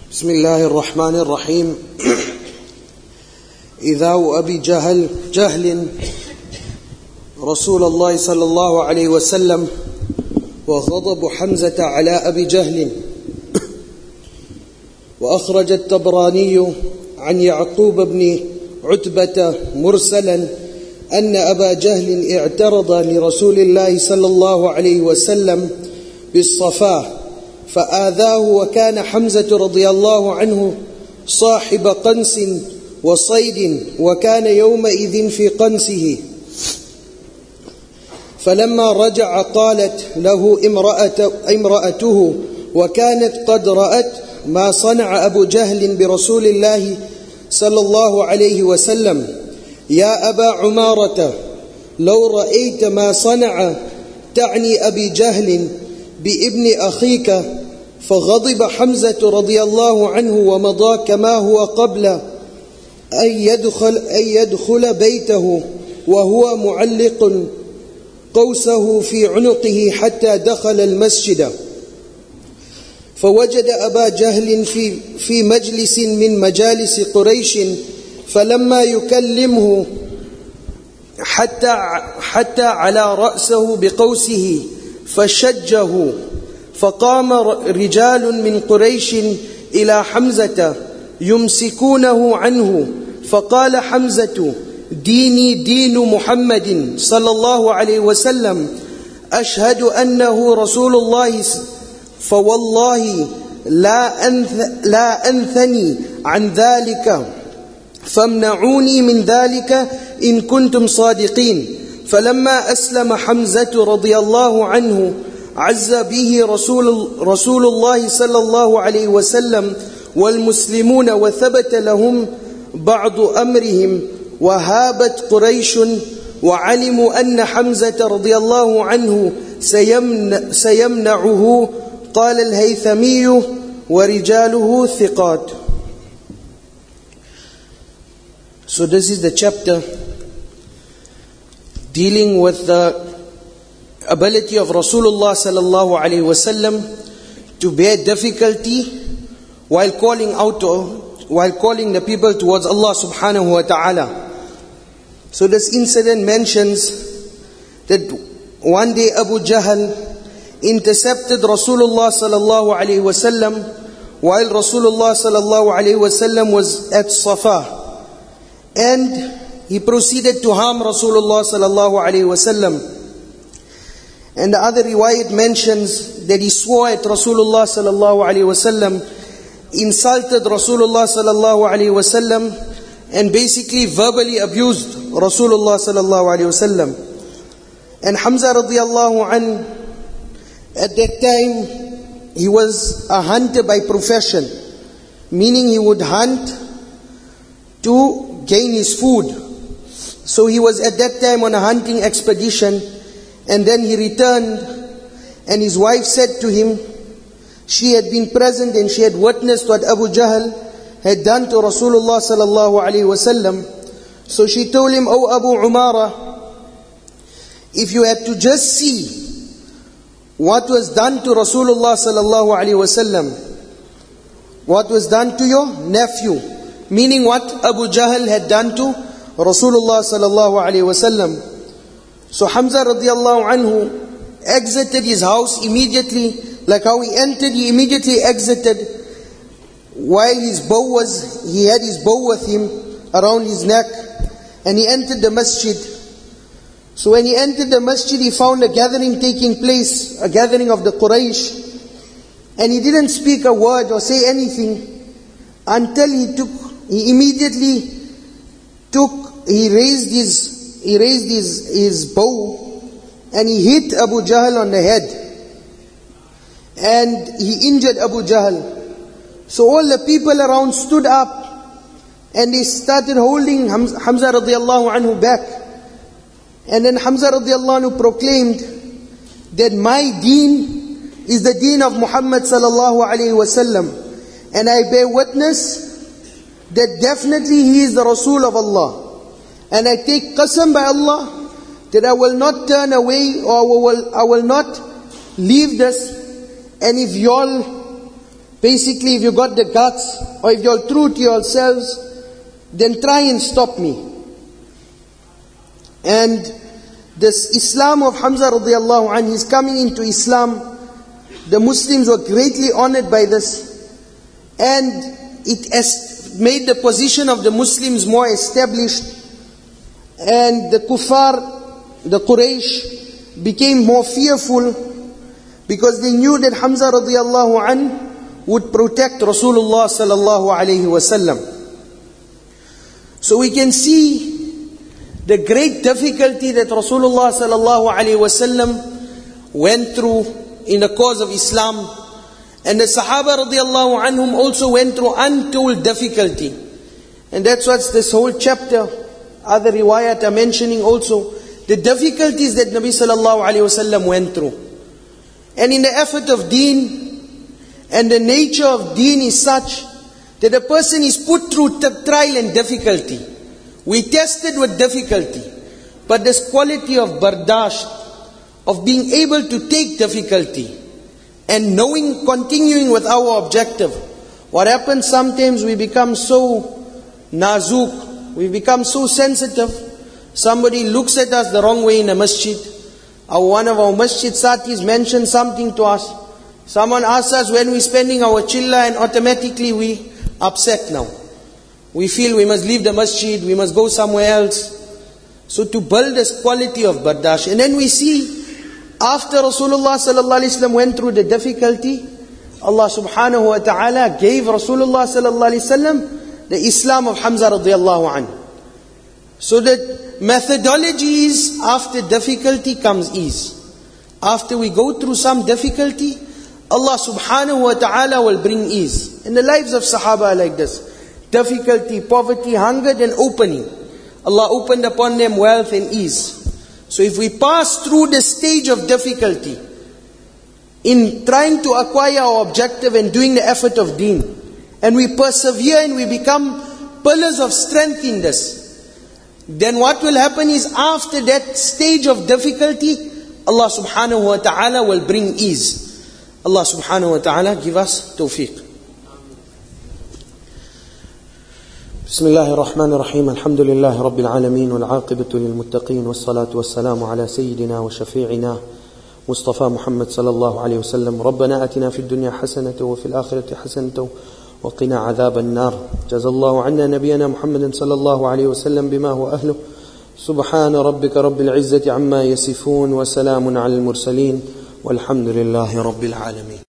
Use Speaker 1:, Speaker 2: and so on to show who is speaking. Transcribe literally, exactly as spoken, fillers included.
Speaker 1: بسم الله الرحمن الرحيم. إذاء أبي جهل جهل رسول الله صلى الله عليه وسلم وغضب حمزة على أبي جهل. وأخرج الطبراني عن يعقوب بن عتبة مرسلا أن أبا جهل اعترض لرسول الله صلى الله عليه وسلم بالصفا فآذاه، وكان حمزة رضي الله عنه صاحب قنس وصيد، وكان يومئذ في قنسه. فلما رجع قالت له امرأة امرأته وكانت قد رأت ما صنع أبو جهل برسول الله صلى الله عليه وسلم: يا أبا عمارة، لو رأيت ما صنع، تعني أبي جهل بابن أخيك. فغضب حمزة رضي الله عنه ومضى كما هو قبل أن يدخل, أن يدخل بيته وهو معلق قوسه في عنقه حتى دخل المسجد. فوجد أبا جهل في, في مجلس من مجالس قريش، فلما يكلمه حتى, حتى على رأسه بقوسه فشجه. فقام رجال من قريش إلى حمزة يمسكونه عنه، فقال حمزة: ديني دين محمد صلى الله عليه وسلم، أشهد أنه رسول الله، فوالله لا أنث لا أنثني عن ذلك، فامنعوني من ذلك إن كنتم صادقين. فلما أسلم حمزة رضي الله عنه عز به رسول, رسول الله صلى الله عليه وسلم والمسلمون، وثبت لهم بعض أمرهم، وهابت قريش، وعلموا أن حمزة رضي الله عنه سيمنع سيمنعه. قال الهيثمي: ورجاله ثقات. So this is the chapter dealing with the ability of Rasulullah sallallahu alaihi wasallam to bear difficulty while calling out to, while calling the people towards Allah subhanahu wa ta'ala. So this incident mentions that one day Abu Jahl intercepted Rasulullah sallallahu alaihi wasallam while Rasulullah sallallahu alaihi wasallam was at Safa, and he proceeded to harm Rasulullah sallallahu alaihi wasallam. And the other riwayat mentions that he swore at Rasulullah sallallahu alaihi wasallam, insulted Rasulullah sallallahu alaihi wasallam, and basically verbally abused Rasulullah sallallahu alaihi wasallam. And Hamza radiyallahu an, at that time, he was a hunter by profession, meaning he would hunt to gain his food. So he was at that time on a hunting expedition. And then he returned, and his wife said to him, she had been present and she had witnessed what Abu Jahl had done to Rasulullah sallallahu alaihi wasallam. So she told him, "O Abu Umara, if you had to just see what was done to Rasulullah sallallahu alaihi wasallam, what was done to your nephew," meaning what Abu Jahl had done to Rasulullah sallallahu alaihi wasallam. So Hamza radiallahu anhu exited his house immediately, like how he entered, he immediately exited. While his bow was, he had his bow with him around his neck, and he entered the masjid. So when he entered the masjid, he found a gathering taking place, a gathering of the Quraysh, and he didn't speak a word or say anything until he took, he immediately took, he raised his He raised his, his bow and he hit Abu Jahl on the head. And he injured Abu Jahl. So all the people around stood up and they started holding Hamza, Hamza radiallahu anhu back. And then Hamza radiallahu anhu proclaimed that my deen is the deen of Muhammad sallallahu alayhi wasallam. And I bear witness that definitely he is the Rasul of Allah. And I take qasam by Allah that I will not turn away, or I will, I will not leave this. And if y'all Basically, if you got the guts, or if you're true to yourselves, then try and stop me. And this Islam of Hamza radiallahu anhu, his coming into Islam, the Muslims were greatly honored by this. And it has made the position of the Muslims more established. And the kuffar, the Quraysh, became more fearful because they knew that Hamza radiallahu anhu would protect Rasulullah sallallahu alayhi wasallam. So we can see the great difficulty that Rasulullah sallallahu alayhi wasallam went through in the cause of Islam. And the Sahaba radiallahu anhum also went through untold difficulty. And that's what this whole chapter, other riwayat are mentioning also, the difficulties that Nabi sallallahu alayhi wasallam went through. And in the effort of deen, and the nature of deen is such that a person is put through t- trial and difficulty. We tested with difficulty. But this quality of bardasht, of being able to take difficulty, and knowing, continuing with our objective. What happens sometimes, we become so nazuk, we become so sensitive. Somebody looks at us the wrong way in a masjid. Or one of our masjid satis mentioned something to us. Someone asks us when we're spending our chilla, and automatically we upset now. We feel we must leave the masjid, we must go somewhere else. So to build this quality of bardash. And then we see, after Rasulullah sallallahu alaihi wasallam went through the difficulty, Allah subhanahu wa ta'ala gave Rasulullah sallallahu alaihi wasallam the Islam of Hamza radiallahu anhu. So that methodology is, after difficulty comes ease. After we go through some difficulty, Allah subhanahu wa ta'ala will bring ease. In the lives of Sahaba are like this. Difficulty, poverty, hunger, then opening. Allah opened upon them wealth and ease. So if we pass through the stage of difficulty, in trying to acquire our objective and doing the effort of deen, and we persevere and we become pillars of strength in this, then what will happen is, after that stage of difficulty, Allah subhanahu wa ta'ala will bring ease. Allah subhanahu wa ta'ala give us tawfiq. بسم الله الرحمن الرحيم الحمد لله رب العالمين والعاقبة للمتقين والصلاة والسلام على سيدنا وشفيعنا مصطفى محمد صلى الله عليه وسلم. ربنا آتنا في الدنيا حسنة وفي الآخرة حسنة وقنا عذاب النار. جزى الله عنا نبينا محمد صلى الله عليه وسلم بما هو أهله. سبحان ربك رب العزة عما يصفون وسلام على المرسلين والحمد لله رب العالمين.